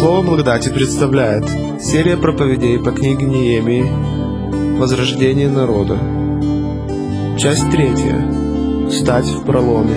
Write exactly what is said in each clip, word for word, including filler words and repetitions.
Слово благодати представляет серия проповедей по книге Неемии «Возрождение народа». Часть третья. Стать в проломе.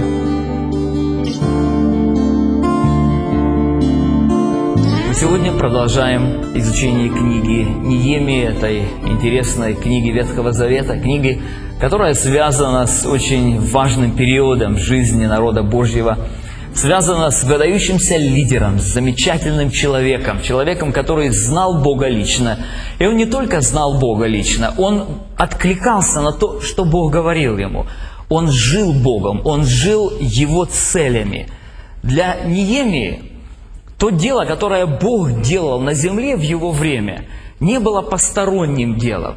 Мы сегодня продолжаем изучение книги Неемии, этой интересной книги Ветхого Завета, книги, которая связана с очень важным периодом жизни народа Божьего, связана с выдающимся лидером, с замечательным человеком, человеком, который знал Бога лично. И он не только знал Бога лично, он откликался на то, что Бог говорил ему. Он жил Богом, он жил Его целями. Для Неемии то дело, которое Бог делал на земле в его время, не было посторонним делом.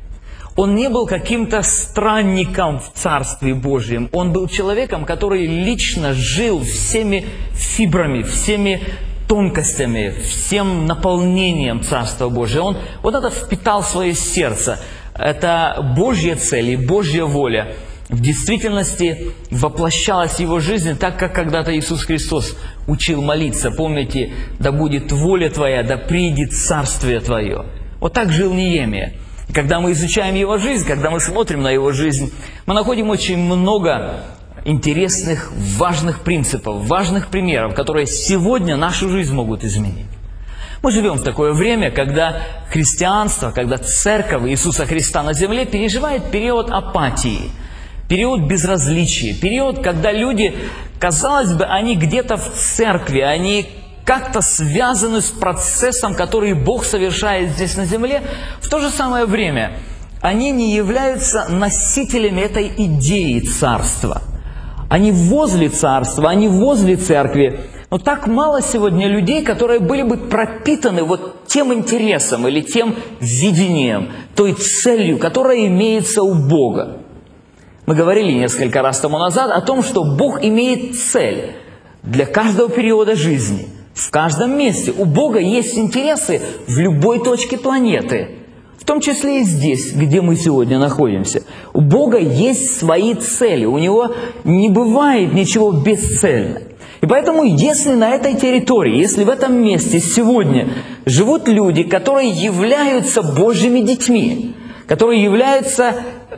Он не был каким-то странником в Царстве Божьем. Он был человеком, который лично жил всеми фибрами, всеми тонкостями, всем наполнением Царства Божьего. Он вот это впитал в свое сердце. Это Божья цель и Божья воля в действительности воплощалась в его жизни, так как когда-то Иисус Христос учил молиться. Помните, да будет воля Твоя, да придет Царствие Твое. Вот так жил Неемия. И когда мы изучаем его жизнь, когда мы смотрим на его жизнь, мы находим очень много интересных, важных принципов, важных примеров, которые сегодня нашу жизнь могут изменить. Мы живем в такое время, когда христианство, когда церковь Иисуса Христа на земле переживает период апатии, период безразличия, период, когда люди, казалось бы, они где-то в церкви, они как-то связаны с процессом, который Бог совершает здесь на земле. В то же самое время они не являются носителями этой идеи царства. Они возле царства, они возле церкви. Но так мало сегодня людей, которые были бы пропитаны вот тем интересом или тем видением, той целью, которая имеется у Бога. Мы говорили несколько раз тому назад о том, что Бог имеет цель для каждого периода жизни. В каждом месте. У Бога есть интересы в любой точке планеты. В том числе и здесь, где мы сегодня находимся. У Бога есть свои цели. У Него не бывает ничего бесцельно. И поэтому, если на этой территории, если в этом месте сегодня живут люди, которые являются Божьими детьми, которые являются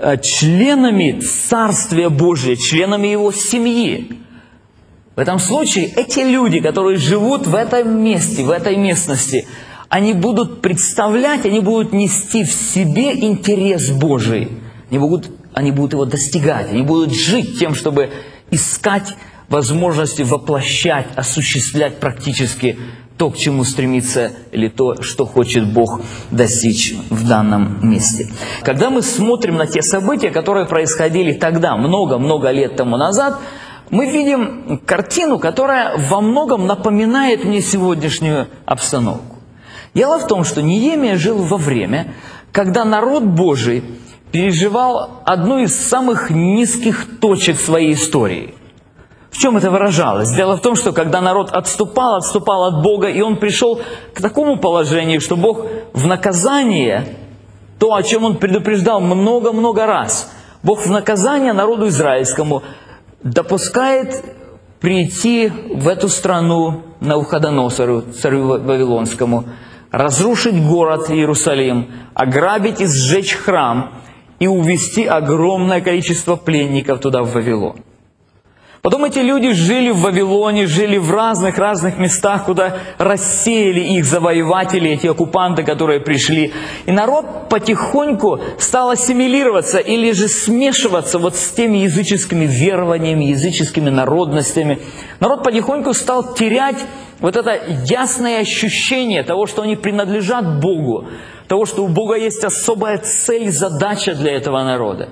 членами Царствия Божия, членами Его семьи, в этом случае эти люди, которые живут в этом месте, в этой местности, они будут представлять, они будут нести в себе интерес Божий. Они будут, они будут его достигать, они будут жить тем, чтобы искать возможности воплощать, осуществлять практически то, к чему стремится, или то, что хочет Бог достичь в данном месте. Когда мы смотрим на те события, которые происходили тогда, много-много лет тому назад, мы видим картину, которая во многом напоминает мне сегодняшнюю обстановку. Дело в том, что Неемия жил во время, когда народ Божий переживал одну из самых низких точек своей истории. В чем это выражалось? Дело в том, что когда народ отступал, отступал от Бога, и он пришел к такому положению, что Бог в наказание, то, о чем он предупреждал много-много раз, Бог в наказание народу израильскому допускает прийти в эту страну Навуходоносору, царю Вавилонскому, разрушить город Иерусалим, ограбить и сжечь храм и увести огромное количество пленников туда, в Вавилон. Потом эти люди жили в Вавилоне, жили в разных-разных местах, куда рассеяли их завоеватели, эти оккупанты, которые пришли. И народ потихоньку стал ассимилироваться или же смешиваться вот с теми языческими верованиями, языческими народностями. Народ потихоньку стал терять вот это ясное ощущение того, что они принадлежат Богу, того, что у Бога есть особая цель, задача для этого народа.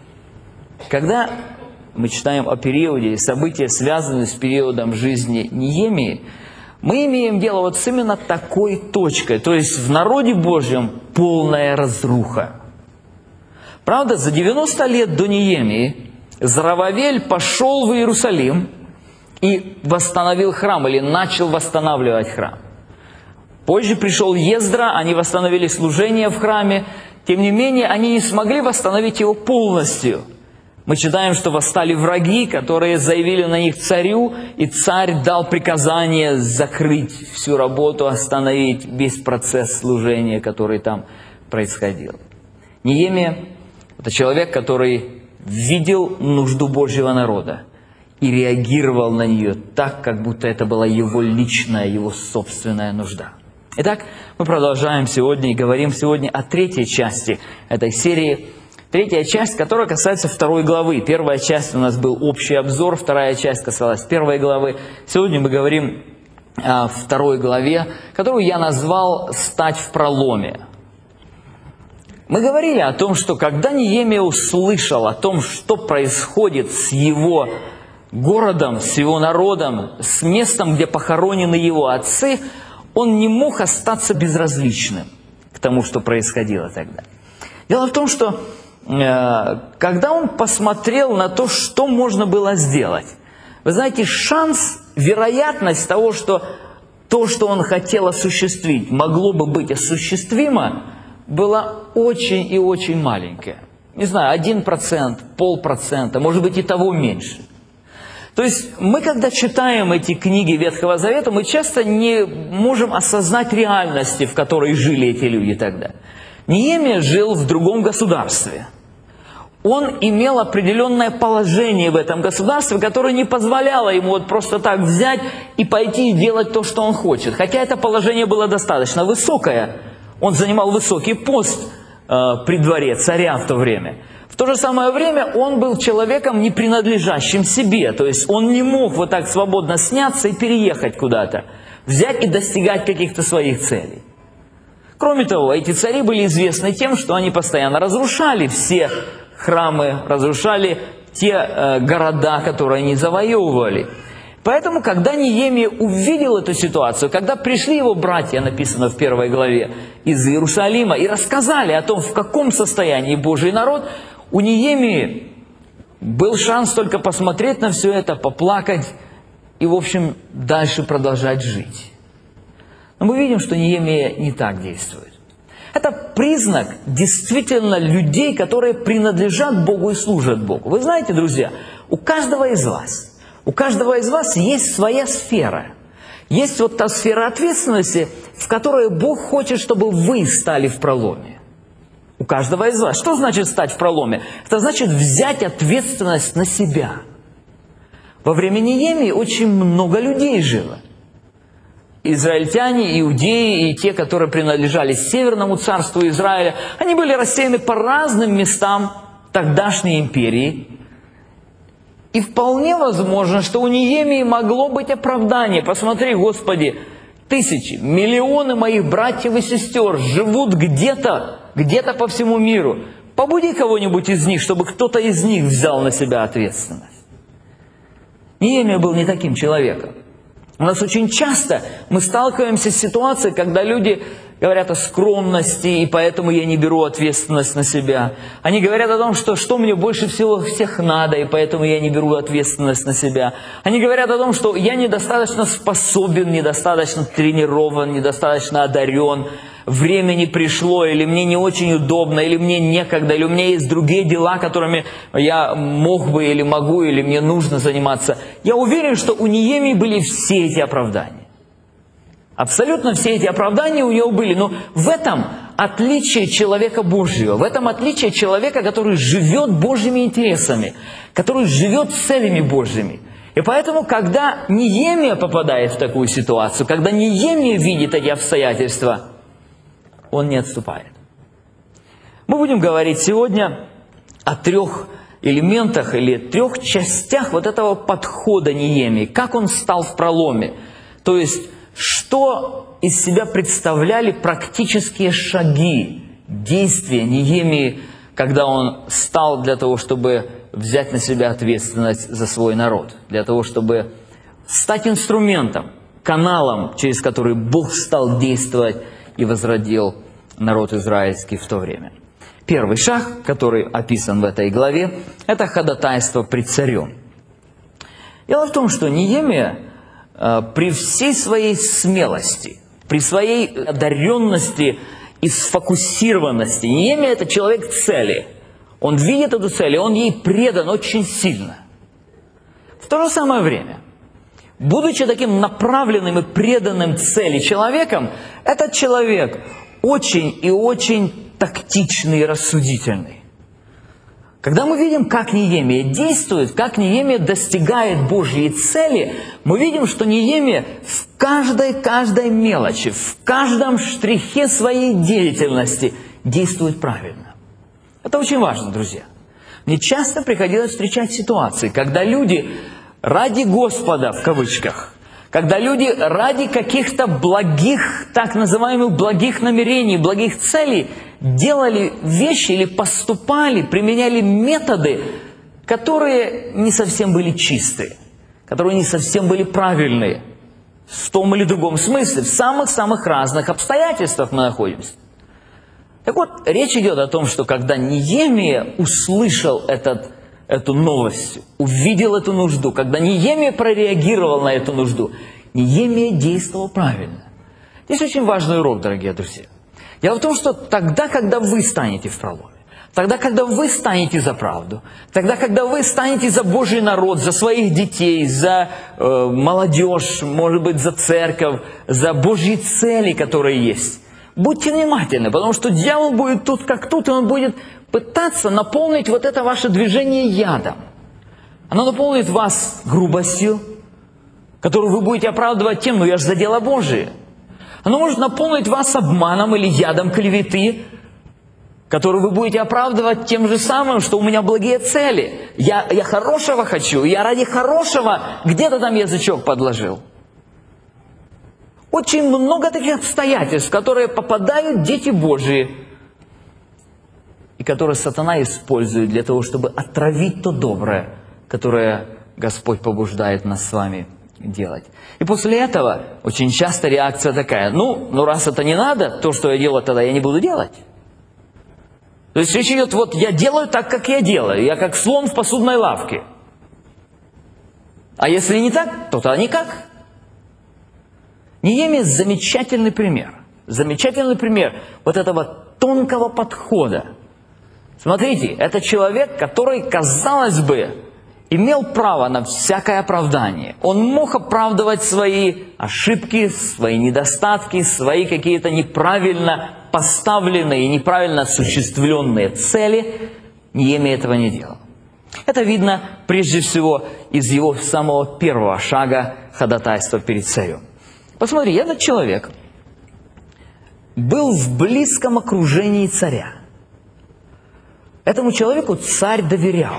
Когда мы читаем о периоде и события, связанные с периодом жизни Неемии, мы имеем дело вот с именно такой точкой. То есть в народе Божьем полная разруха. Правда, за девяносто лет до Неемии Зоровавель пошел в Иерусалим и восстановил храм, или начал восстанавливать храм. Позже пришел Ездра, они восстановили служение в храме. Тем не менее, они не смогли восстановить его полностью. Мы читаем, что восстали враги, которые заявили на них царю, и царь дал приказание закрыть всю работу, остановить весь процесс служения, который там происходил. Неемия – это человек, который видел нужду Божьего народа и реагировал на нее так, как будто это была его личная, его собственная нужда. Итак, мы продолжаем сегодня и говорим сегодня о третьей части этой серии. Третья часть, которая касается второй главы. Первая часть у нас был общий обзор, вторая часть касалась первой главы. Сегодня мы говорим о второй главе, которую я назвал «Стать в проломе». Мы говорили о том, что когда Неемия услышал о том, что происходит с его городом, с его народом, с местом, где похоронены его отцы, он не мог остаться безразличным к тому, что происходило тогда. Дело в том, что когда он посмотрел на то, что можно было сделать, вы знаете, шанс, вероятность того, что то, что он хотел осуществить, могло бы быть осуществимо, была очень и очень маленькая. Не знаю, один процент, полпроцента, может быть и того меньше. То есть мы, когда читаем эти книги Ветхого Завета, мы часто не можем осознать реальности, в которой жили эти люди тогда. Неемия жил в другом государстве. Он имел определенное положение в этом государстве, которое не позволяло ему вот просто так взять и пойти и делать то, что он хочет. Хотя это положение было достаточно высокое. Он занимал высокий пост э, при дворе царя в то время. В то же самое время он был человеком, не принадлежащим себе. То есть он не мог вот так свободно сняться и переехать куда-то, взять и достигать каких-то своих целей. Кроме того, эти цари были известны тем, что они постоянно разрушали все храмы, разрушали те э, города, которые они завоевывали. Поэтому, когда Неемия увидел эту ситуацию, когда пришли его братья, написано в первой главе, из Иерусалима, и рассказали о том, в каком состоянии Божий народ, у Неемии был шанс только посмотреть на все это, поплакать и, в общем, дальше продолжать жить. Но мы видим, что Неемия не так действует. Это признак действительно людей, которые принадлежат Богу и служат Богу. Вы знаете, друзья, у каждого из вас, у каждого из вас есть своя сфера. Есть вот та сфера ответственности, в которой Бог хочет, чтобы вы стали в проломе. У каждого из вас. Что значит стать в проломе? Это значит взять ответственность на себя. Во время Неемии очень много людей жило. Израильтяне, иудеи и те, которые принадлежали Северному царству Израиля, они были рассеяны по разным местам тогдашней империи. И вполне возможно, что у Неемии могло быть оправдание. Посмотри, Господи, тысячи, миллионы моих братьев и сестер живут где-то, где-то по всему миру. Побуди кого-нибудь из них, чтобы кто-то из них взял на себя ответственность. Неемия был не таким человеком. У нас очень часто мы сталкиваемся с ситуацией, когда люди говорят о скромности, и поэтому я не беру ответственность на себя. Они говорят о том, что, что мне больше всего всех надо, и поэтому я не беру ответственность на себя. Они говорят о том, что я недостаточно способен, недостаточно тренирован, недостаточно одарен, время не пришло, или мне не очень удобно, или мне некогда, или у меня есть другие дела, которыми я мог бы, или могу, или мне нужно заниматься. Я уверен, что у Неемии были все эти оправдания. Абсолютно все эти оправдания у него были. Но в этом отличие человека Божьего, в этом отличие человека, который живет Божьими интересами, который живет целями Божьими. И поэтому, когда Неемия попадает в такую ситуацию, когда Неемия видит эти обстоятельства, он не отступает. Мы будем говорить сегодня о трех элементах или трех частях вот этого подхода Неемии. Как он стал в проломе. То есть, что из себя представляли практические шаги, действия Неемии, когда он стал для того, чтобы взять на себя ответственность за свой народ. Для того, чтобы стать инструментом, каналом, через который Бог стал действовать и возродил народ израильский в то время. Первый шаг, который описан в этой главе, это ходатайство пред царем. Дело в том, что Неемия э, при всей своей смелости, при своей одаренности и сфокусированности, Неемия – это человек цели. Он видит эту цель, и он ей предан очень сильно. В то же самое время, будучи таким направленным и преданным цели человеком, этот человек очень и очень тактичный и рассудительный. Когда мы видим, как Неемия действует, как Неемия достигает Божьей цели, мы видим, что Неемия в каждой, каждой мелочи, в каждом штрихе своей деятельности действует правильно. Это очень важно, друзья. Мне часто приходилось встречать ситуации, когда люди ради Господа, в кавычках, когда люди ради каких-то благих, так называемых благих намерений, благих целей, делали вещи или поступали, применяли методы, которые не совсем были чистые, которые не совсем были правильные, в том или другом смысле, в самых-самых разных обстоятельствах мы находимся. Так вот, речь идет о том, что когда Неемия услышал этот, эту новость, увидел эту нужду, когда Неемия прореагировал на эту нужду, Неемия действовал правильно. Здесь очень важный урок, дорогие друзья. Дело в том, что тогда, когда вы станете в проломе, тогда, когда вы станете за правду, тогда, когда вы станете за Божий народ, за своих детей, за э, молодежь, может быть, за церковь, за Божьи цели, которые есть, будьте внимательны, потому что дьявол будет тут как тут, и он будет пытаться наполнить вот это ваше движение ядом. Оно наполнит вас грубостью, которую вы будете оправдывать тем, ну я же за дело Божие. Оно может наполнить вас обманом или ядом клеветы, которую вы будете оправдывать тем же самым, что у меня благие цели. Я, я хорошего хочу, я ради хорошего где-то там язычок подложил. Очень много таких обстоятельств, в которые попадают дети Божии, и которые сатана использует для того, чтобы отравить то доброе, которое Господь побуждает нас с вами делать. И после этого очень часто реакция такая: ну, ну раз это не надо, то, что я делаю, тогда я не буду делать. То есть речь идет, вот я делаю так, как я делаю, я как слон в посудной лавке. А если не так, то тогда никак. Неемия замечательный пример, замечательный пример вот этого тонкого подхода. Смотрите, это человек, который, казалось бы, имел право на всякое оправдание. Он мог оправдывать свои ошибки, свои недостатки, свои какие-то неправильно поставленные, неправильно осуществленные цели. Неемия этого не делал. Это видно прежде всего из его самого первого шага ходатайства перед царем. Посмотри, этот человек был в близком окружении царя. Этому человеку царь доверял.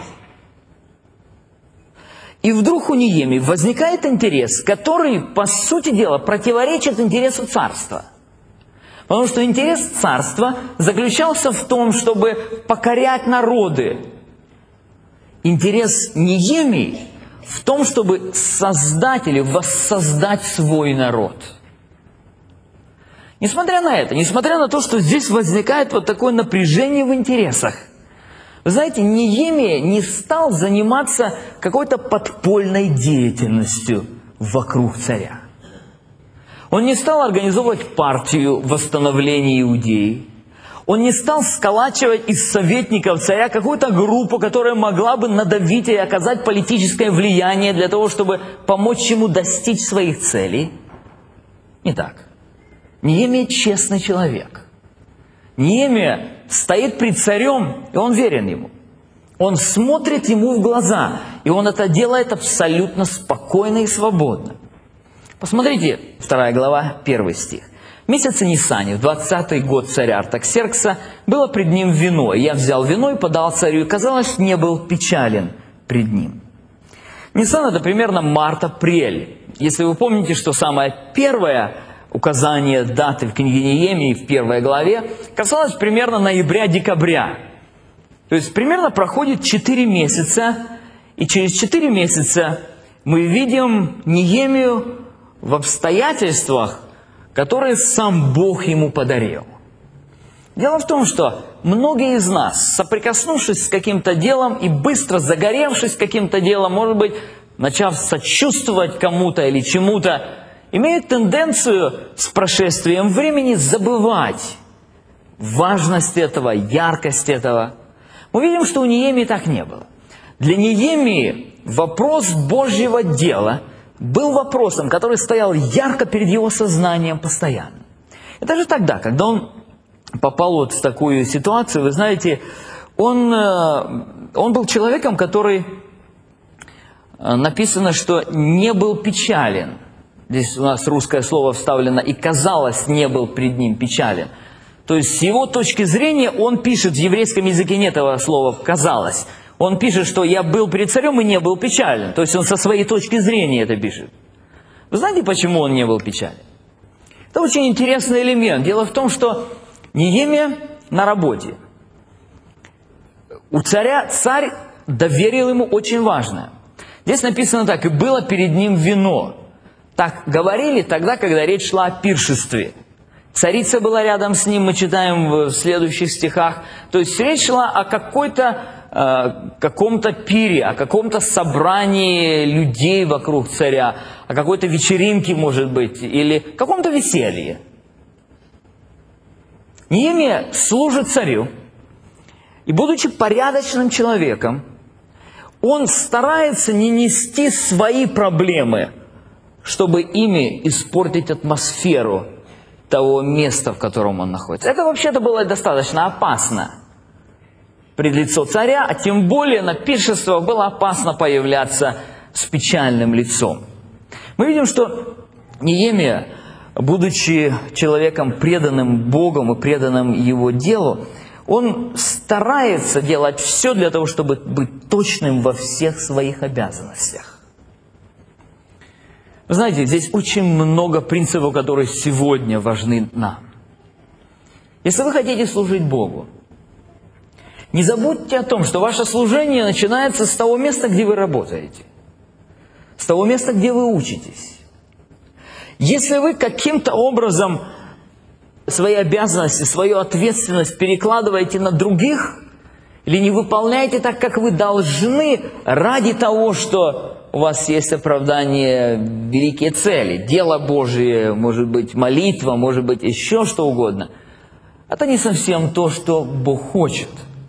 И вдруг у Неемии возникает интерес, который, по сути дела, противоречит интересу царства. Потому что интерес царства заключался в том, чтобы покорять народы. Интерес Неемии в том, чтобы создать или воссоздать свой народ. Несмотря на это, несмотря на то, что здесь возникает вот такое напряжение в интересах, вы знаете, Неемия не стал заниматься какой-то подпольной деятельностью вокруг царя. Он не стал организовывать партию восстановления Иудеи. Он не стал сколачивать из советников царя какую-то группу, которая могла бы надавить и оказать политическое влияние для того, чтобы помочь ему достичь своих целей. Не так. Неемия честный человек. Неемия стоит пред царем, и он верен ему. Он смотрит ему в глаза, и он это делает абсолютно спокойно и свободно. Посмотрите, вторая глава, первый стих. В месяце Нисане, в двадцатый год царя Артаксеркса, было пред ним вино. И я взял вино и подал царю, и, казалось, не был печален пред ним. Нисан – это примерно март-апрель. Если вы помните, что самое первое указание даты в книге Неемии, в первой главе, касалось примерно ноября-декабря. То есть примерно проходит четыре месяца, и через четыре месяца мы видим Неемию в обстоятельствах, которые сам Бог ему подарил. Дело в том, что многие из нас, соприкоснувшись с каким-то делом и быстро загоревшись каким-то делом, может быть, начав сочувствовать кому-то или чему-то, имеют тенденцию с прошествием времени забывать важность этого, яркость этого. Мы видим, что у Неемии так не было. Для Неемии вопрос Божьего дела был вопросом, который стоял ярко перед его сознанием постоянно. И даже тогда, когда он попал вот в такую ситуацию, вы знаете, он, он был человеком, который, написано, что не был печален. Здесь у нас русское слово вставлено, и казалось, не был пред ним печален. То есть с его точки зрения он пишет, в еврейском языке нет этого слова «казалось». Он пишет, что я был перед царем и не был печален. То есть он со своей точки зрения это пишет. Вы знаете, почему он не был печален? Это очень интересный элемент. Дело в том, что Неемия на работе. У царя, царь доверил ему очень важное. Здесь написано так: «И было перед ним вино». Так говорили тогда, когда речь шла о пиршестве. Царица была рядом с ним, мы читаем в следующих стихах. То есть речь шла о какой-то, э, каком-то пире, о каком-то собрании людей вокруг царя, о какой-то вечеринке, может быть, или каком-то веселье. Неемия служит царю, и, будучи порядочным человеком, он старается не нести свои проблемы, чтобы ими испортить атмосферу того места, в котором он находится. Это вообще-то было достаточно опасно пред лицо царя, а тем более на пиршествах было опасно появляться с печальным лицом. Мы видим, что Неемия, будучи человеком преданным Богом и преданным Его делу, он старается делать все для того, чтобы быть точным во всех своих обязанностях. Вы знаете, здесь очень много принципов, которые сегодня важны нам. Если вы хотите служить Богу, не забудьте о том, что ваше служение начинается с того места, где вы работаете, с того места, где вы учитесь. Если вы каким-то образом свои обязанности, свою ответственность перекладываете на других, или не выполняете так, как вы должны, ради того, что у вас есть оправдание, великие цели, дело Божие, может быть, молитва, может быть, еще что угодно, это не совсем то, что Бог хочет.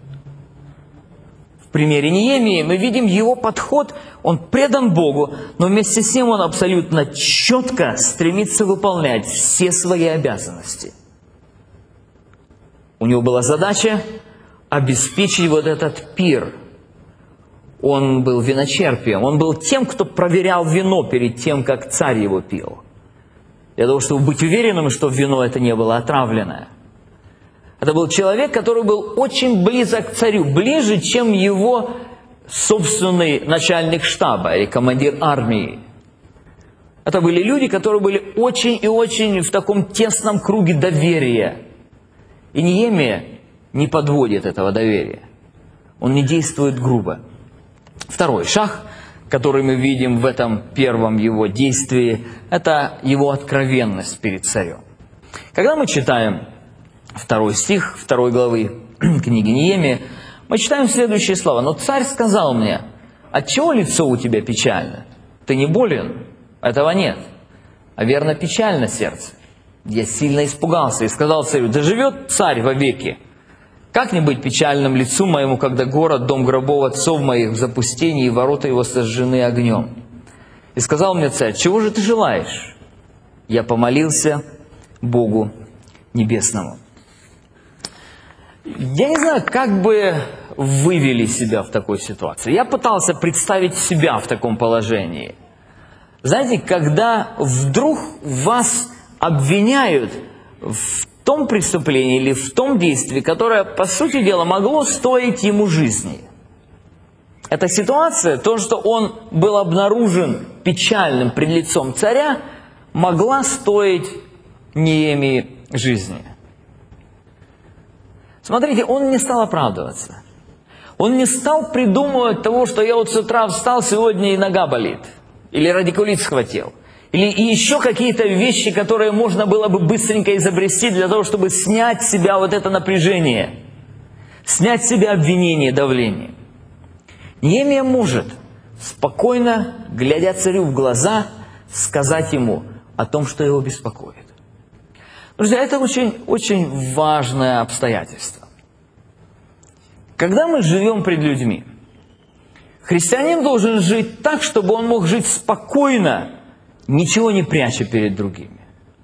В примере Неемии мы видим его подход, он предан Богу, но вместе с тем он абсолютно четко стремится выполнять все свои обязанности. У него была задача обеспечить вот этот пир. Он был виночерпием, он был тем, кто проверял вино перед тем, как царь его пил. Для того, чтобы быть уверенным, что вино это не было отравленное. Это был человек, который был очень близок к царю, ближе, чем его собственный начальник штаба или командир армии. Это были люди, которые были очень и очень в таком тесном круге доверия. И Неемия не подводит этого доверия. Он не действует грубо. Второй шаг, который мы видим в этом первом его действии, это его откровенность перед царем. Когда мы читаем второй стих второй главы книги Неемии, мы читаем следующие слова. «Но царь сказал мне: отчего лицо у тебя печально? Ты не болен? Этого нет. А верно, печально сердце. Я сильно испугался и сказал царю: да живет царь вовеки. Как не быть печальным лицу моему, когда город, дом гробов отцов моих в запустении, и ворота его сожжены огнем? И сказал мне царь: чего же ты желаешь? Я помолился Богу Небесному». Я не знаю, как бы вы вели себя в такой ситуации. Я пытался представить себя в таком положении. Знаете, когда вдруг вас обвиняют в том преступлении или в том действии, которое, по сути дела, могло стоить ему жизни. Эта ситуация, то, что он был обнаружен печальным пред лицом царя, могла стоить Неемии жизни. Смотрите, он не стал оправдываться. Он не стал придумывать того, что я вот с утра встал, сегодня и нога болит. Или радикулит схватил. Или еще какие-то вещи, которые можно было бы быстренько изобрести для того, чтобы снять с себя вот это напряжение. Снять с себя обвинение, давление. Неемия может, спокойно, глядя царю в глаза, сказать ему о том, что его беспокоит. Друзья, это очень, очень важное обстоятельство. Когда мы живем пред людьми, христианин должен жить так, чтобы он мог жить спокойно, ничего не пряча перед другими.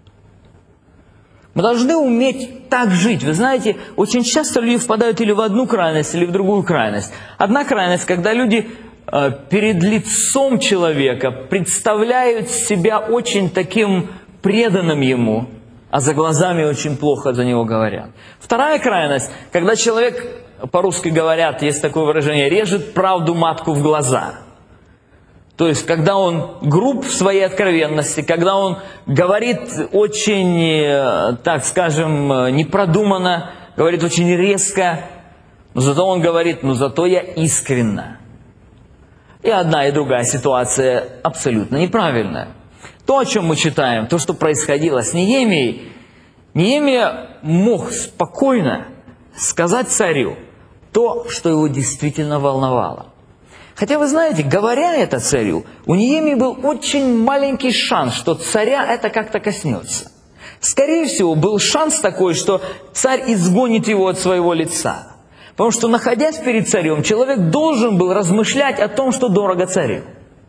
Мы должны уметь так жить. Вы знаете, очень часто люди впадают или в одну крайность, или в другую крайность. Одна крайность, когда люди э, перед лицом человека представляют себя очень таким преданным ему, а за глазами очень плохо за него говорят. Вторая крайность, когда человек, по-русски говорят, есть такое выражение, режет правду матку в глаза. То есть, когда он груб в своей откровенности, когда он говорит очень, так скажем, непродуманно, говорит очень резко, но зато он говорит, ну зато я искренна. И одна, и другая ситуация абсолютно неправильная. То, о чем мы читаем, то, что происходило с Неемией, Неемия мог спокойно сказать царю то, что его действительно волновало. Хотя, вы знаете, говоря это царю, у Неемии был очень маленький шанс, что царя это как-то коснется. Скорее всего, был шанс такой, что царь изгонит его от своего лица. Потому что, находясь перед царем, человек должен был размышлять о том, что дорого царю.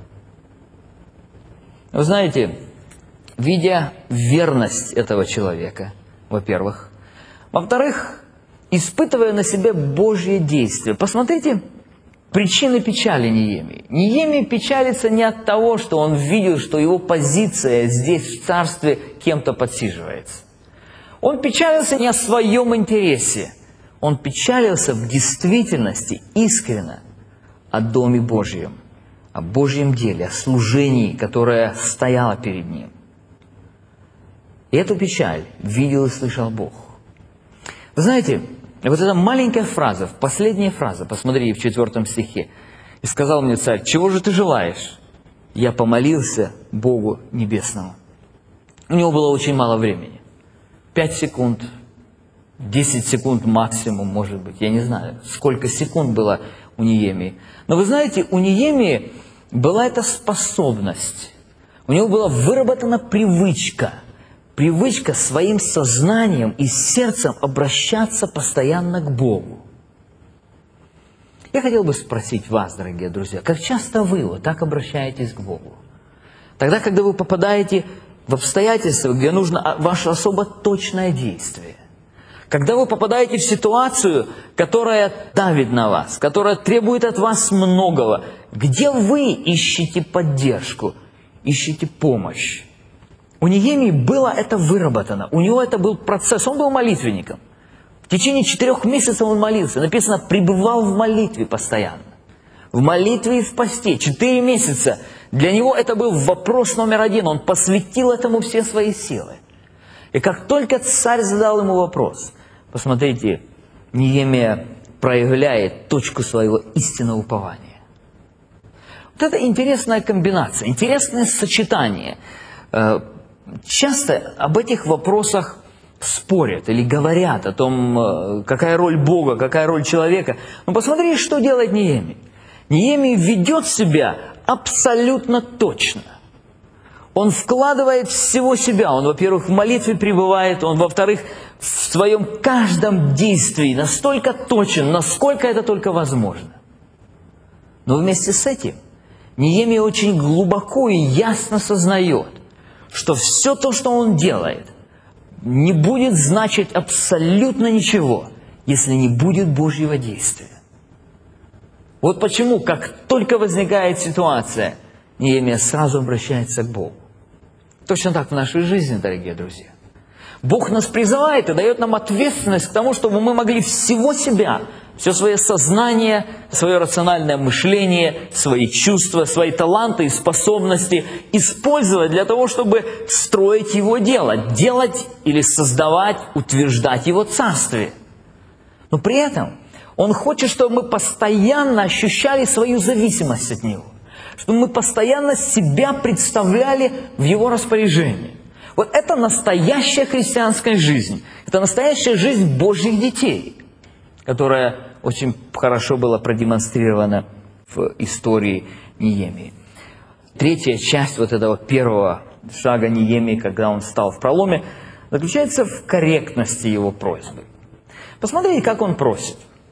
Вы знаете, видя верность этого человека, во-первых, во-вторых, испытывая на себе Божье действие. Посмотрите, причины печали Неемии. Неемия печалится не от того, что он видел, что его позиция здесь, в царстве, кем-то подсиживается. Он печалился не о своем интересе. Он печалился в действительности искренне о Доме Божьем, о Божьем деле, о служении, которое стояло перед ним. И эту печаль видел и слышал Бог. Вы знаете, вот эта маленькая фраза, последняя фраза, посмотри в четвертом стихе. «И сказал мне царь, чего же ты желаешь? Я помолился Богу Небесному». У него было очень мало времени. Пять секунд, десять секунд максимум, может быть. Я не знаю, сколько секунд было у Неемии. Но вы знаете, у Неемии была эта способность. У него была выработана привычка. Привычка своим сознанием и сердцем обращаться постоянно к Богу. Я хотел бы спросить вас, дорогие друзья, как часто вы вот так обращаетесь к Богу? Тогда, когда вы попадаете в обстоятельства, где нужно ваше особо точное действие. Когда вы попадаете в ситуацию, которая давит на вас, которая требует от вас многого, где вы ищете поддержку, ищете помощь. У Неемии было это выработано, у него это был процесс, он был молитвенником. В течение четырех месяцев он молился, написано, пребывал в молитве постоянно. В молитве и в посте, четыре месяца. Для него это был вопрос номер один, он посвятил этому все свои силы. И как только царь задал ему вопрос, посмотрите, Неемия проявляет точку своего истинного упования. Вот это интересная комбинация, интересное сочетание. Часто об этих вопросах спорят или говорят о том, какая роль Бога, какая роль человека. Но посмотри, что делает Неемия. Неемия ведет себя абсолютно точно. Он вкладывает всего себя. Он, во-первых, в молитве пребывает, он, во-вторых, в своем каждом действии настолько точен, насколько это только возможно. Но вместе с этим Неемия очень глубоко и ясно сознает, что все то, что он делает, не будет значить абсолютно ничего, если не будет Божьего действия. Вот почему, как только возникает ситуация, Неемия сразу обращается к Богу. Точно так в нашей жизни, дорогие друзья. Бог нас призывает и дает нам ответственность к тому, чтобы мы могли всего себя, все свое сознание, свое рациональное мышление, свои чувства, свои таланты и способности использовать для того, чтобы строить Его дело, делать или создавать, утверждать Его Царствие. Но при этом Он хочет, чтобы мы постоянно ощущали свою зависимость от Него, чтобы мы постоянно себя представляли в Его распоряжении. Вот это настоящая христианская жизнь, это настоящая жизнь Божьих детей, которая очень хорошо была продемонстрирована в истории Неемии. Третья часть вот этого первого шага Неемии, когда он встал в проломе, заключается в корректности его просьбы. Посмотрите, как он просит.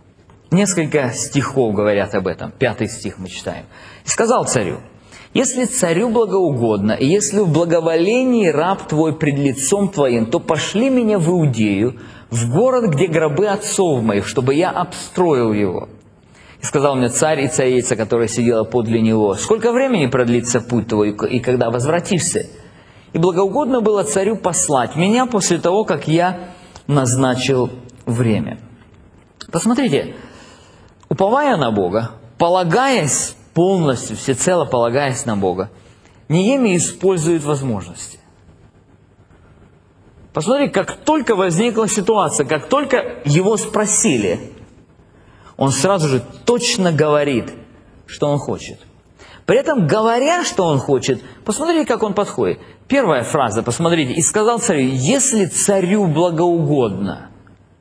Несколько стихов говорят об этом. Пятый стих мы читаем. «И сказал царю: если царю благоугодно, и если в благоволении раб твой пред лицом твоим, то пошли меня в Иудею, в город, где гробы отцов моих, чтобы я обстроил его. И сказал мне царь и царица, которая сидела подле него: сколько времени продлится путь твой, и когда возвратишься? И благоугодно было царю послать меня после того, как я назначил время». Посмотрите, уповая на Бога, полагаясь полностью, всецело полагаясь на Бога, Неемия использует возможности. Посмотрите, как только возникла ситуация, как только его спросили, он сразу же точно говорит, что он хочет. При этом, говоря, что он хочет, посмотрите, как он подходит. Первая фраза, посмотрите: «И сказал царю: если царю благоугодно».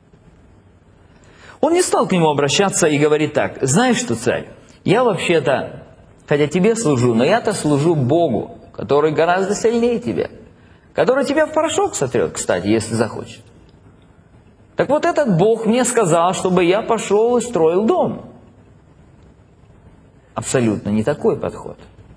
Он не стал к нему обращаться и говорить так: «Знаешь что, царь, я вообще-то, хотя тебе служу, но я-то служу Богу, который гораздо сильнее тебя, который тебя в порошок сотрет, кстати, если захочет. Так вот этот Бог мне сказал, чтобы я пошел и строил дом». Абсолютно не такой подход.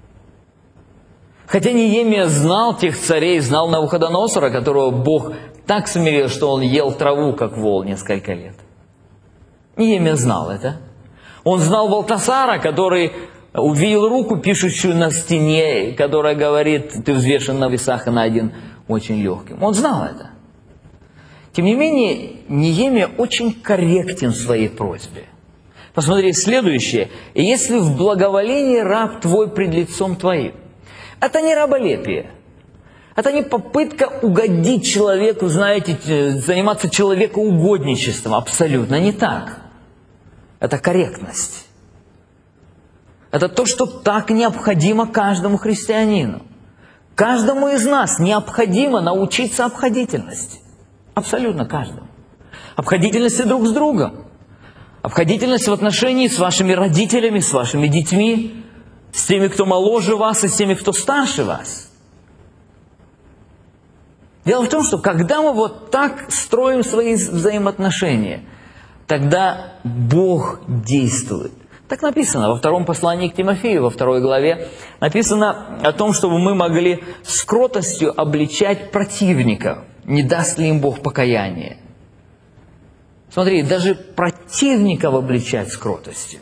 Хотя Неемия знал тех царей, знал Навуходоносора, которого Бог так смирил, что он ел траву, как вол, несколько лет. Неемия знал это. Он знал Валтасара, который увидел руку, пишущую на стене, которая говорит: ты взвешен на весах и найден очень легким. Он знал это. Тем не менее, Неемия очень корректен в своей просьбе. Посмотри следующее: «И если в благоволении раб твой пред лицом твоим». Это не раболепие. Это не попытка угодить человеку, знаете, заниматься человекоугодничеством. Абсолютно не так. Это корректность. Это то, что так необходимо каждому христианину. Каждому из нас необходимо научиться обходительности. Абсолютно каждому. Обходительности друг с другом. Обходительность в отношении с вашими родителями, с вашими детьми, с теми, кто моложе вас, и с теми, кто старше вас. Дело в том, что когда мы вот так строим свои взаимоотношения, тогда Бог действует. Так написано во втором послании к Тимофею, во второй главе, написано о том, чтобы мы могли с кротостью обличать противников, не даст ли им Бог покаяние. Смотри, даже противников обличать с кротостью.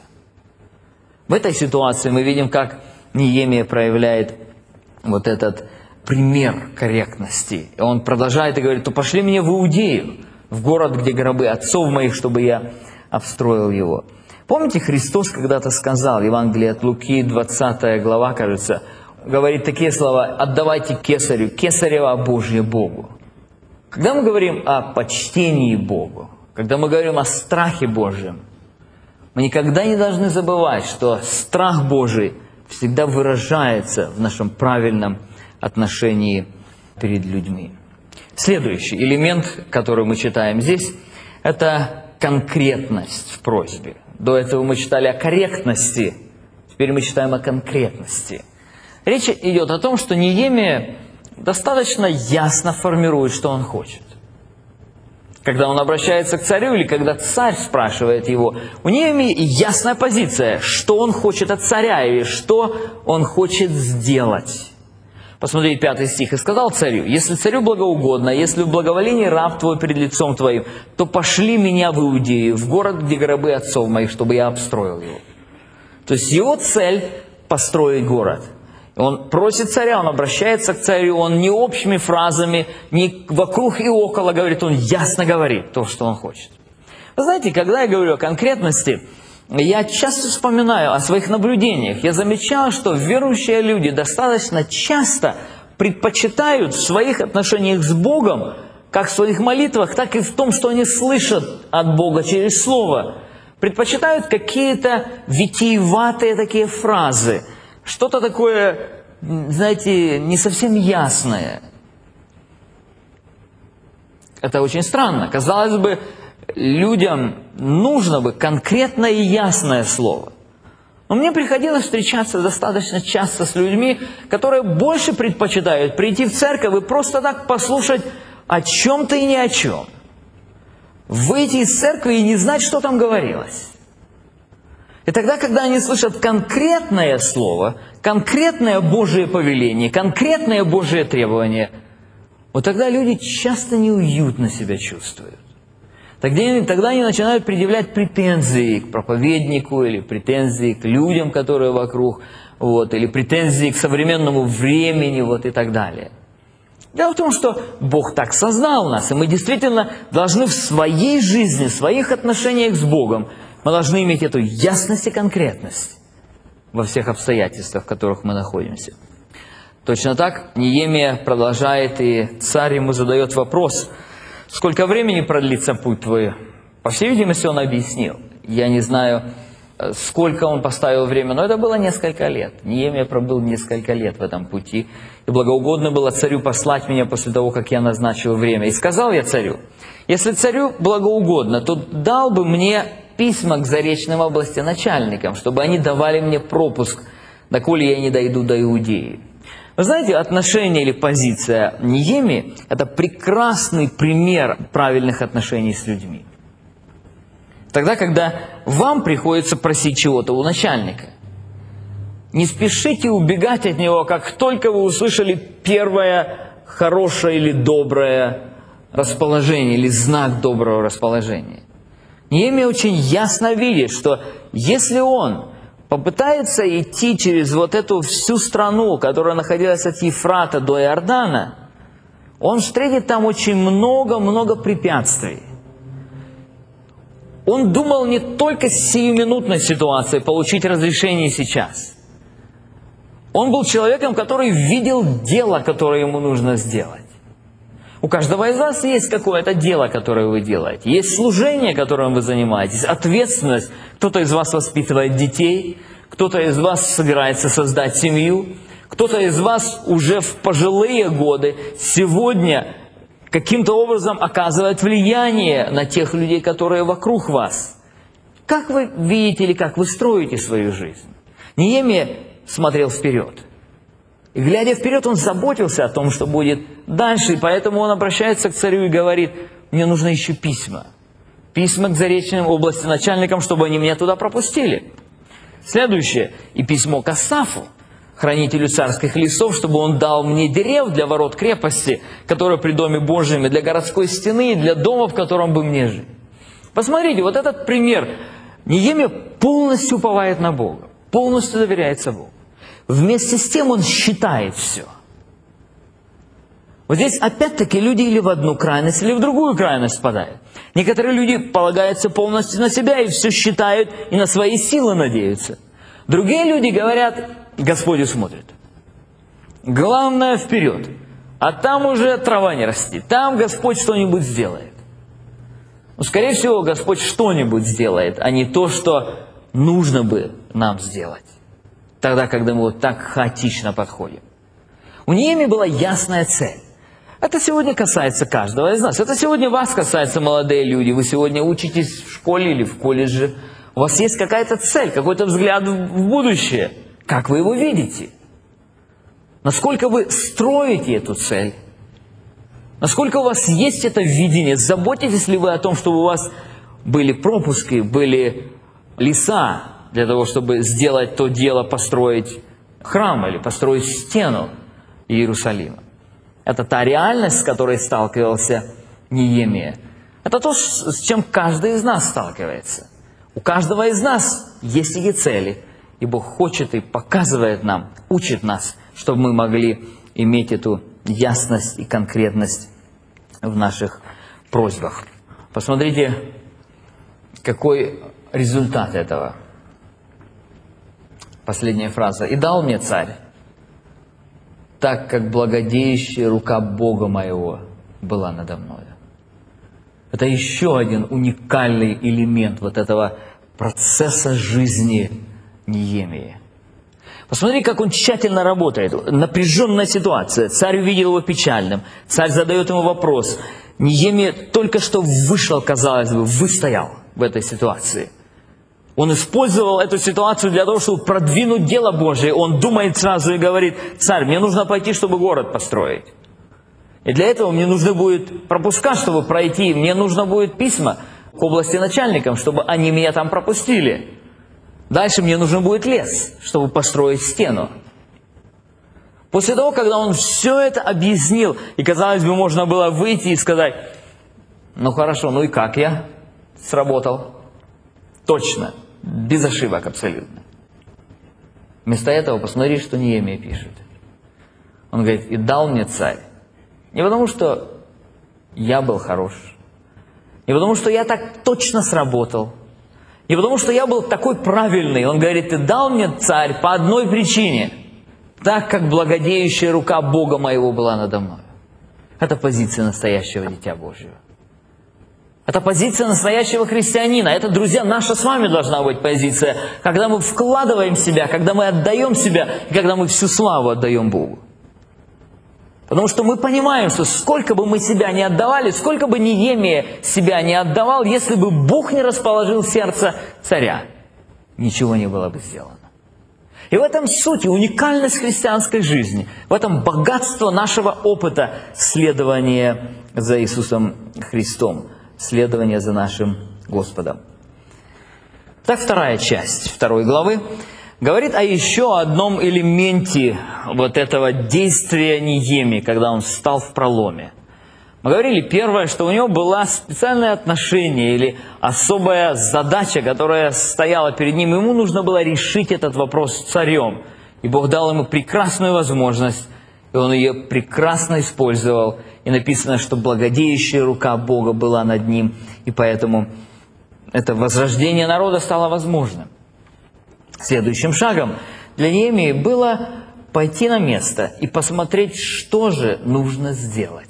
В этой ситуации мы видим, как Неемия проявляет вот этот пример корректности. И он продолжает и говорит: то пошли меня в Иудею, в город, где гробы отцов моих, чтобы я обстроил его. Помните, Христос когда-то сказал, Евангелие от Луки, двадцатая глава, кажется, говорит такие слова: «Отдавайте кесарю кесарево, а Божье Богу». Когда мы говорим о почтении Богу, когда мы говорим о страхе Божьем, мы никогда не должны забывать, что страх Божий всегда выражается в нашем правильном отношении перед людьми. Следующий элемент, который мы читаем здесь, это конкретность в просьбе. До этого мы читали о корректности, теперь мы читаем о конкретности. Речь идет о том, что Неемия достаточно ясно формирует, что он хочет. Когда он обращается к царю или когда царь спрашивает его, у Неемии ясная позиция, что он хочет от царя или что он хочет сделать. Посмотрите пятый стих. «И сказал царю: если царю благоугодно, если в благоволении раб твой перед лицом твоим, то пошли меня в Иудею, в город, где гробы отцов моих, чтобы я обстроил его». То есть его цель – построить город. Он просит царя, он обращается к царю, он не общими фразами, не вокруг и около говорит, он ясно говорит то, что он хочет. Вы знаете, когда я говорю о конкретности, я часто вспоминаю о своих наблюдениях. Я замечал, что верующие люди достаточно часто предпочитают в своих отношениях с Богом, как в своих молитвах, так и в том, что они слышат от Бога через Слово, предпочитают какие-то витиеватые такие фразы, что-то такое, знаете, не совсем ясное. Это очень странно. Казалось бы, людям нужно бы конкретное и ясное слово. Но мне приходилось встречаться достаточно часто с людьми, которые больше предпочитают прийти в церковь и просто так послушать о чем-то и ни о чем. Выйти из церкви и не знать, что там говорилось. И тогда, когда они слышат конкретное слово, конкретное Божие повеление, конкретное Божие требование, вот тогда люди часто неуютно себя чувствуют. Тогда, тогда они начинают предъявлять претензии к проповеднику, или претензии к людям, которые вокруг, вот, или претензии к современному времени, вот, и так далее. Дело в том, что Бог так создал нас, и мы действительно должны в своей жизни, в своих отношениях с Богом, мы должны иметь эту ясность и конкретность во всех обстоятельствах, в которых мы находимся. Точно так Неемия продолжает, и царь ему задает вопрос: «Сколько времени продлится путь твой?» По всей видимости, он объяснил. Я не знаю, сколько он поставил время, но это было несколько лет. Неемия пробыл несколько лет в этом пути. И благоугодно было царю послать меня после того, как я назначил время. И сказал я царю: если царю благоугодно, то дал бы мне письма к заречным области начальникам, чтобы они давали мне пропуск, доколе я не дойду до Иудеи. Вы знаете, отношение или позиция Неемии – это прекрасный пример правильных отношений с людьми. Тогда, когда вам приходится просить чего-то у начальника, не спешите убегать от него, как только вы услышали первое хорошее или доброе расположение, или знак доброго расположения. Неемия очень ясно видит, что если он попытается идти через вот эту всю страну, которая находилась от Ефрата до Иордана, он встретит там очень много-много препятствий. Он думал не только с сиюминутной ситуацией получить разрешение сейчас. Он был человеком, который видел дело, которое ему нужно сделать. У каждого из вас есть какое-то дело, которое вы делаете. Есть служение, которым вы занимаетесь, ответственность. Кто-то из вас воспитывает детей, кто-то из вас собирается создать семью, кто-то из вас уже в пожилые годы сегодня каким-то образом оказывает влияние на тех людей, которые вокруг вас. Как вы видите или как вы строите свою жизнь? Неемия смотрел вперед. И глядя вперед, он заботился о том, что будет дальше, и поэтому он обращается к царю и говорит: мне нужны еще письма. Письма к заречным области начальникам, чтобы они меня туда пропустили. Следующее. И письмо к Асафу, хранителю царских лесов, чтобы он дал мне дерев для ворот крепости, которые при доме Божьем, и для городской стены, и для дома, в котором бы мне жить. Посмотрите, вот этот пример. Неемия полностью уповает на Бога, полностью доверяется Богу. Вместе с тем он считает все. Вот здесь опять-таки люди или в одну крайность, или в другую крайность впадают. Некоторые люди полагаются полностью на себя и все считают, и на свои силы надеются. Другие люди говорят: Господь смотрит. Главное вперед. А там уже трава не растет. Там Господь что-нибудь сделает. Ну, скорее всего, Господь что-нибудь сделает, а не то, что нужно бы нам сделать. Тогда, когда мы вот так хаотично подходим. У Неемии была ясная цель. Это сегодня касается каждого из нас. Это сегодня вас касается, молодые люди. Вы сегодня учитесь в школе или в колледже. У вас есть какая-то цель, какой-то взгляд в будущее. Как вы его видите? Насколько вы строите эту цель? Насколько у вас есть это видение? Заботитесь ли вы о том, чтобы у вас были пропуски, были леса, для того, чтобы сделать то дело, построить храм или построить стену Иерусалима? Это та реальность, с которой сталкивался Неемия. Это то, с чем каждый из нас сталкивается. У каждого из нас есть эти цели. И Бог хочет и показывает нам, учит нас, чтобы мы могли иметь эту ясность и конкретность в наших просьбах. Посмотрите, какой результат этого. Последняя фраза. «И дал мне царь, так как благодеющая рука Бога моего была надо мною». Это еще один уникальный элемент вот этого процесса жизни Неемии. Посмотри, как он тщательно работает. Напряженная ситуация. Царь увидел его печальным. Царь задает ему вопрос. Неемия только что вышел, казалось бы, выстоял в этой ситуации. Он использовал эту ситуацию для того, чтобы продвинуть дело Божие. Он думает сразу и говорит: царь, мне нужно пойти, чтобы город построить. И для этого мне нужны будут пропуска, чтобы пройти. Мне нужно будет письма к области начальникам, чтобы они меня там пропустили. Дальше мне нужен будет лес, чтобы построить стену. После того, когда он все это объяснил, и, казалось бы, можно было выйти и сказать: ну хорошо, ну и как я сработал? Точно, без ошибок абсолютно. Вместо этого посмотри, что Неемия пишет. Он говорит: и дал мне царь. Не потому, что я был хорош, не потому, что я так точно сработал, не потому, что я был такой правильный. Он говорит: и дал мне царь по одной причине: так как благодеющая рука Бога моего была надо мной. Это позиция настоящего дитя Божьего. Это позиция настоящего христианина. Это, друзья, наша с вами должна быть позиция, когда мы вкладываем себя, когда мы отдаем себя, и когда мы всю славу отдаем Богу. Потому что мы понимаем, что сколько бы мы себя не отдавали, сколько бы Неемия себя не отдавал, если бы Бог не расположил сердце царя, ничего не было бы сделано. И в этом суть и уникальность христианской жизни, в этом богатство нашего опыта следования за Иисусом Христом, следования за нашим Господом. Так, вторая часть второй главы говорит о еще одном элементе вот этого действия Неемии, когда он встал в проломе. Мы говорили первое, что у него было специальное отношение или особая задача, которая стояла перед ним. Ему нужно было решить этот вопрос с царем. И Бог дал ему прекрасную возможность, и он ее прекрасно использовал. И написано, что благодеющая рука Бога была над ним, и поэтому это возрождение народа стало возможным. Следующим шагом для Неемии было пойти на место и посмотреть, что же нужно сделать.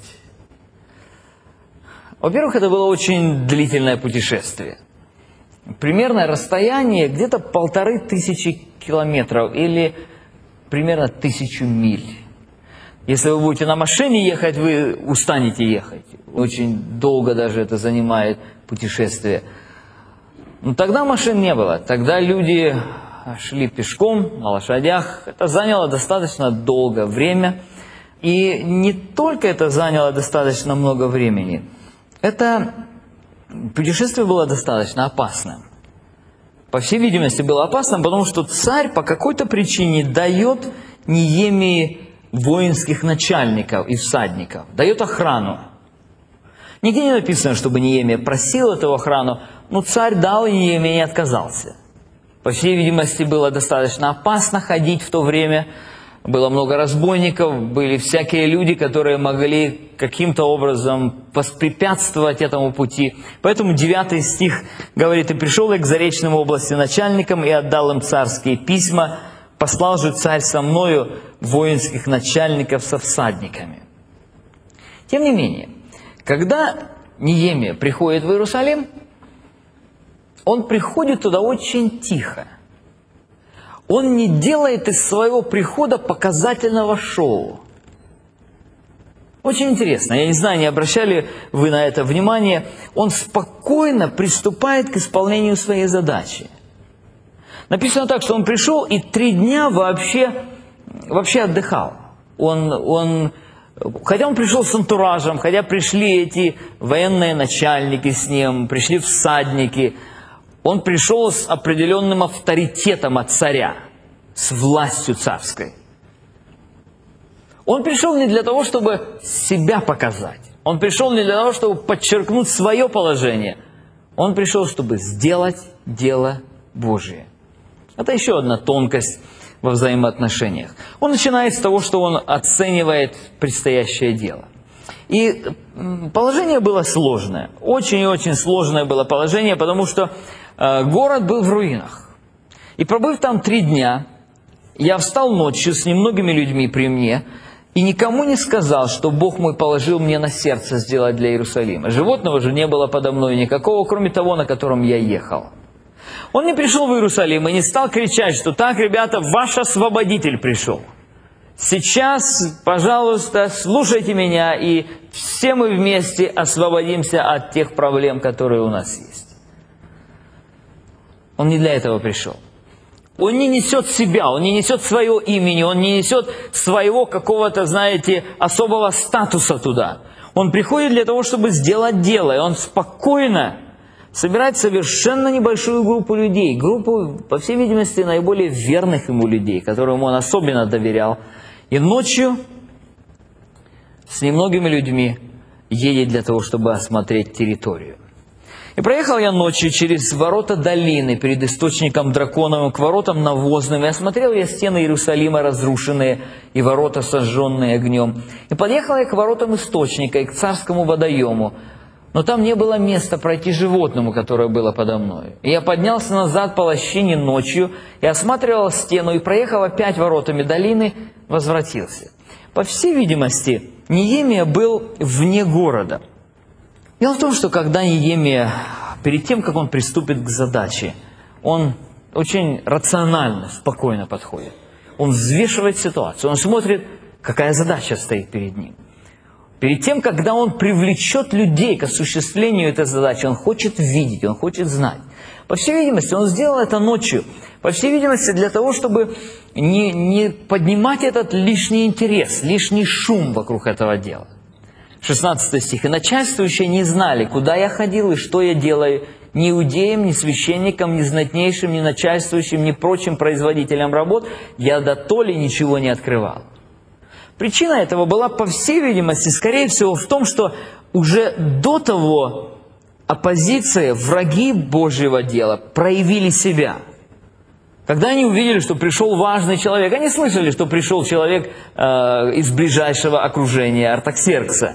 Во-первых, это было очень длительное путешествие. Примерное расстояние где-то полторы тысячи километров или примерно тысячу миль. Если вы будете на машине ехать, вы устанете ехать. Очень долго даже это занимает путешествие. Но тогда машин не было. Тогда люди шли пешком, на лошадях. Это заняло достаточно долгое время. И не только это заняло достаточно много времени. Это путешествие было достаточно опасным. По всей видимости, было опасным, потому что царь по какой-то причине дает Неемии воинских начальников и всадников, дает охрану. Нигде не написано, чтобы Неемия просил эту охрану, но царь дал, и Неемия не отказался. По всей видимости, было достаточно опасно ходить в то время. Было много разбойников, были всякие люди, которые могли каким-то образом воспрепятствовать этому пути. Поэтому девятый стих говорит: «И пришел я к заречным области начальникам, и отдал им царские письма, послал же царь со мною воинских начальников со всадниками». Тем не менее, когда Неемия приходит в Иерусалим, он приходит туда очень тихо. Он не делает из своего прихода показательного шоу. Очень интересно, я не знаю, не обращали вы на это внимание, он спокойно приступает к исполнению своей задачи. Написано так, что он пришел и три дня вообще, вообще отдыхал. Он, он, хотя он пришел с антуражем, хотя пришли эти военные начальники с ним, пришли всадники, он пришел с определенным авторитетом от царя, с властью царской. Он пришел не для того, чтобы себя показать. Он пришел не для того, чтобы подчеркнуть свое положение. Он пришел, чтобы сделать дело Божие. Это еще одна тонкость во взаимоотношениях. Он начинает с того, что он оценивает предстоящее дело. И положение было сложное. Очень и очень сложное было положение, потому что э, город был в руинах. И пробыв там три дня, я встал ночью с немногими людьми при мне, и никому не сказал, что Бог мой положил мне на сердце сделать для Иерусалима. Животного же не было подо мной никакого, кроме того, на котором я ехал. Он не пришел в Иерусалим и не стал кричать, что так, ребята, ваш освободитель пришел. Сейчас, пожалуйста, слушайте меня, и все мы вместе освободимся от тех проблем, которые у нас есть. Он не для этого пришел. Он не несет себя, он не несет своего имени, он не несет своего какого-то, знаете, особого статуса туда. Он приходит для того, чтобы сделать дело, и он спокойно собирать совершенно небольшую группу людей, группу, по всей видимости, наиболее верных ему людей, которым он особенно доверял, и ночью с немногими людьми едет для того, чтобы осмотреть территорию. И проехал я ночью через ворота долины, перед источником драконовым, к воротам навозным, и осмотрел я стены Иерусалима разрушенные, и ворота сожженные огнем. И подъехал я к воротам источника, и к царскому водоему, но там не было места пройти животному, которое было подо мной. И я поднялся назад по лощине ночью, и осматривал стену, и проехал опять воротами долины, возвратился. По всей видимости, Неемия был вне города. Дело в том, что когда Неемия, перед тем, как он приступит к задаче, он очень рационально, спокойно подходит. Он взвешивает ситуацию, он смотрит, какая задача стоит перед ним. Перед тем, когда он привлечет людей к осуществлению этой задачи, он хочет видеть, он хочет знать. По всей видимости, он сделал это ночью. По всей видимости, для того, чтобы не, не поднимать этот лишний интерес, лишний шум вокруг этого дела. шестнадцатый стих. «И начальствующие не знали, куда я ходил и что я делаю, ни иудеям, ни священникам, ни знатнейшим, ни начальствующим, ни прочим производителям работ, я дотоле ничего не открывал». Причина этого была, по всей видимости, скорее всего, в том, что уже до того оппозиция, враги Божьего дела проявили себя. Когда они увидели, что пришел важный человек, они слышали, что пришел человек э, из ближайшего окружения Артаксеркса.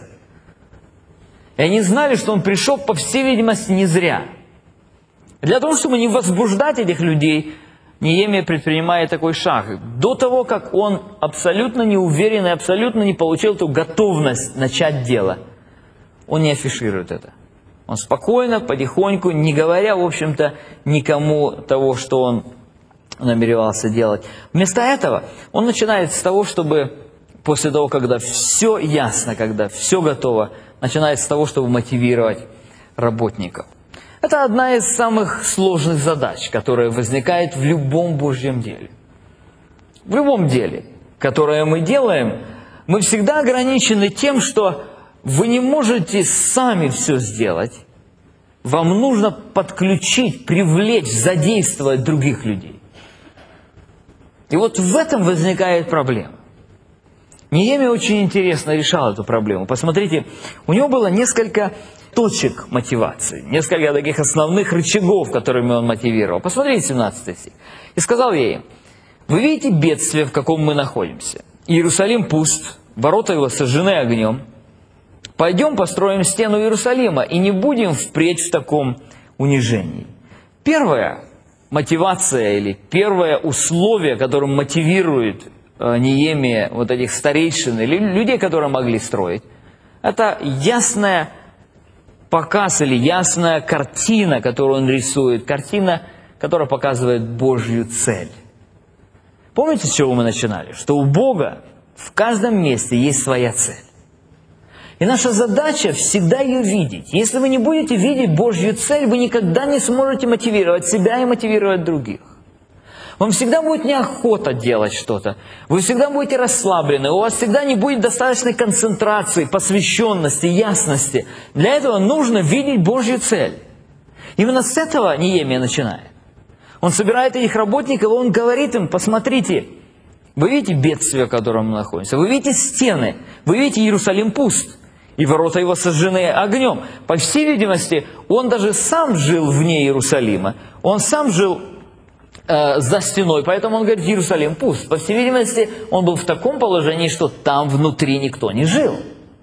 И они знали, что он пришел, по всей видимости, не зря. Для того, чтобы не возбуждать этих людей, Неемия предпринимает такой шаг. До того, как он абсолютно не уверен и абсолютно не получил эту готовность начать дело, он не афиширует это. Он спокойно, потихоньку, не говоря, в общем-то, никому того, что он намеревался делать. Вместо этого он начинает с того, чтобы после того, когда все ясно, когда все готово, начинает с того, чтобы мотивировать работников. Это одна из самых сложных задач, которая возникает в любом Божьем деле. В любом деле, которое мы делаем, мы всегда ограничены тем, что вы не можете сами все сделать. Вам нужно подключить, привлечь, задействовать других людей. И вот в этом возникает проблема. Неемия очень интересно решал эту проблему. Посмотрите, у него было несколько точек мотивации, несколько таких основных рычагов, которыми он мотивировал. Посмотрите семнадцатый стих. «И сказал я им: вы видите бедствие, в каком мы находимся. Иерусалим пуст, ворота его сожжены огнем. Пойдем построим стену Иерусалима, и не будем впредь в таком унижении». Первая мотивация или первое условие, которым мотивирует Неемия вот этих старейшин или людей, которые могли строить, это ясная показ или ясная картина, которую он рисует, картина, которая показывает Божью цель. Помните, с чего мы начинали? Что у Бога в каждом месте есть своя цель. И наша задача всегда ее видеть. Если вы не будете видеть Божью цель, вы никогда не сможете мотивировать себя и мотивировать других. Вам всегда будет неохота делать что-то. Вы всегда будете расслаблены. У вас всегда не будет достаточной концентрации, посвященности, ясности. Для этого нужно видеть Божью цель. Именно с этого Неемия начинает. Он собирает этих работников, и он говорит им: посмотрите, вы видите бедствие, в котором мы находимся. Вы видите стены. Вы видите, Иерусалим пуст. И ворота его сожжены огнем. По всей видимости, он даже сам жил вне Иерусалима. Он сам жил э, за стеной. Поэтому он говорит: Иерусалим пуст. По всей видимости, он был в таком положении, что там внутри никто не жил.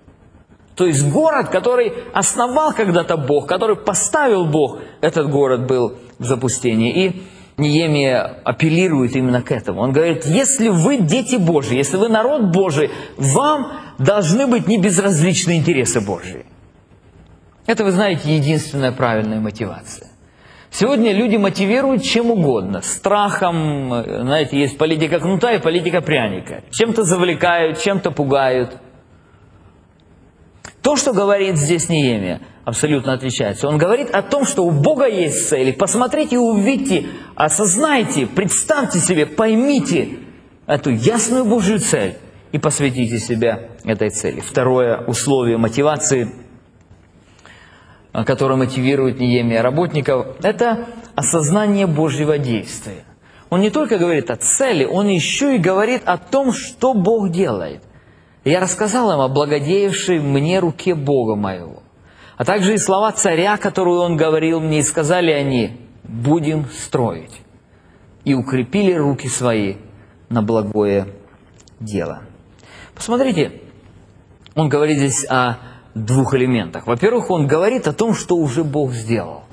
То есть город, который основал когда-то Бог, который поставил Бог, этот город был в запустении. И Неемия апеллирует именно к этому. Он говорит: если вы дети Божьи, если вы народ Божий, вам должны быть не безразличны интересы Божьи. Это, вы знаете, единственная правильная мотивация. Сегодня люди мотивируют чем угодно. Страхом, знаете, есть политика кнута и политика пряника. Чем-то завлекают, чем-то пугают. То, что говорит здесь Неемия, абсолютно отличается. Он говорит о том, что у Бога есть цели. Посмотрите, увидьте, осознайте, представьте себе, поймите эту ясную Божью цель и посвятите себя этой цели. Второе условие мотивации который мотивирует Неемия работников, это осознание Божьего действия. Он не только говорит о цели, он еще и говорит о том, что Бог делает. Я рассказал им о благодеявшей мне руке Бога моего, а также и слова царя, которые он говорил мне, и сказали они: «Будем строить», и укрепили руки свои на благое дело. Посмотрите, он говорит здесь о двух элементах. Во-первых, он говорит о том, что уже Бог сделал.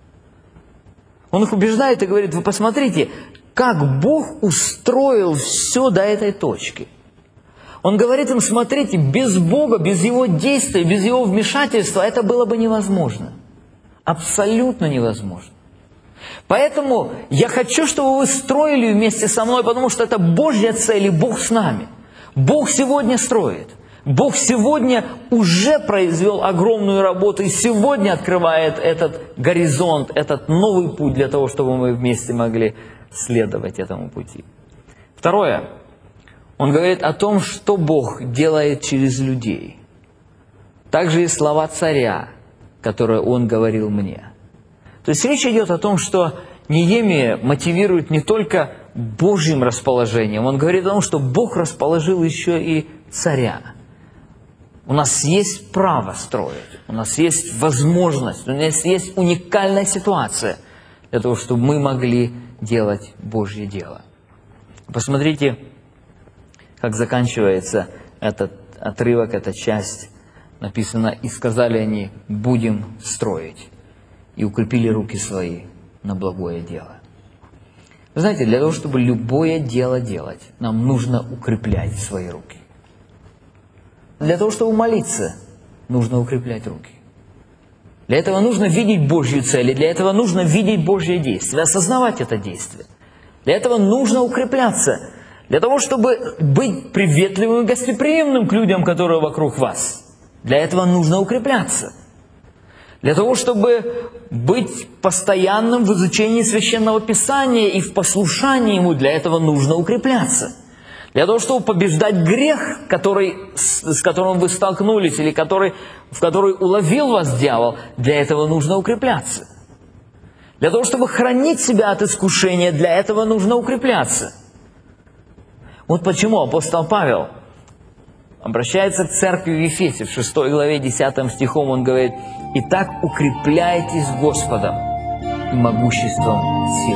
Он их убеждает и говорит: вы посмотрите, как Бог устроил все до этой точки. Он говорит им: смотрите, без Бога, без Его действия, без Его вмешательства это было бы невозможно. Абсолютно невозможно. Поэтому я хочу, чтобы вы строили вместе со мной, потому что это Божья цель, и Бог с нами. Бог сегодня строит. Бог сегодня уже произвел огромную работу, и сегодня открывает этот горизонт, этот новый путь для того, чтобы мы вместе могли следовать этому пути. Второе. Он говорит о том, что Бог делает через людей. Также и слова царя, которые он говорил мне. То есть речь идет о том, что Неемия мотивирует не только Божьим расположением, он говорит о том, что Бог расположил еще и царя. У нас есть право строить, у нас есть возможность, у нас есть уникальная ситуация для того, чтобы мы могли делать Божье дело. Посмотрите, как заканчивается этот отрывок, эта часть. Написано: «И сказали они: будем строить, и укрепили руки свои на благое дело». Вы знаете, для того, чтобы любое дело делать, нам нужно укреплять свои руки. Для того, чтобы молиться, нужно укреплять руки. Для этого нужно видеть Божью цель, и для этого нужно видеть Божье действие, осознавать это действие. Для этого нужно укрепляться. Для того, чтобы быть приветливым и гостеприимным к людям, которые вокруг вас. Для этого нужно укрепляться. Для того, чтобы быть постоянным в изучении Священного Писания и в послушании Ему, для этого нужно укрепляться. Для того, чтобы побеждать грех, который, с, с которым вы столкнулись, или который, в который уловил вас дьявол, для этого нужно укрепляться. Для того, чтобы хранить себя от искушения, для этого нужно укрепляться. Вот почему апостол Павел обращается к церкви в Ефесе, в шестой главе, десятым стихом, он говорит: «Итак, укрепляйтесь Господом и могуществом сил».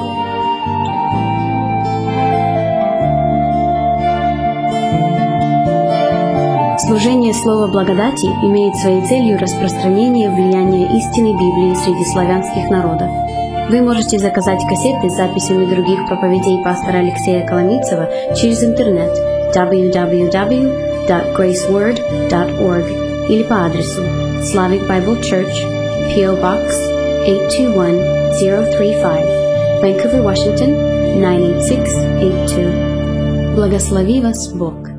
Служение Слова Благодати имеет своей целью распространение влияния истинной Библии среди славянских народов. Вы можете заказать кассеты с записями других проповедей пастора Алексея Коломийцева через интернет дабл ю дабл ю дабл ю точка грейс ворд точка орг или по адресу Slavic Bible Church, пи о Box eight two one zero three five, Vancouver, Washington nine eight six eight two. Благослови вас Бог!